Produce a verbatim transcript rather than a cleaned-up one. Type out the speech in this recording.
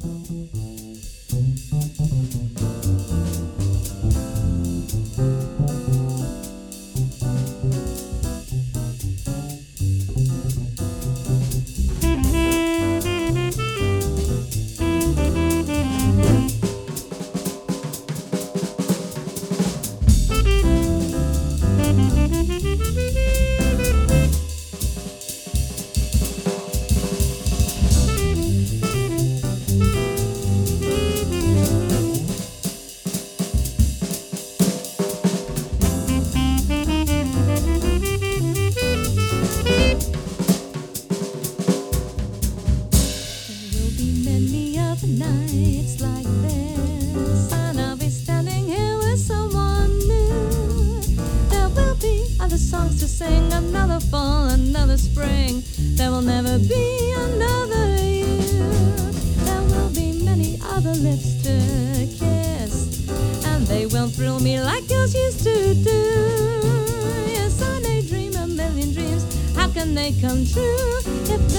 Nights like this, and I'll be standing here with someone new. There will be other songs to sing, another fall, another spring. There will never be another you. There will be many other lips to kiss, and they won't thrill me like yours used to do. Yes, I daydream a million dreams. How can they come true if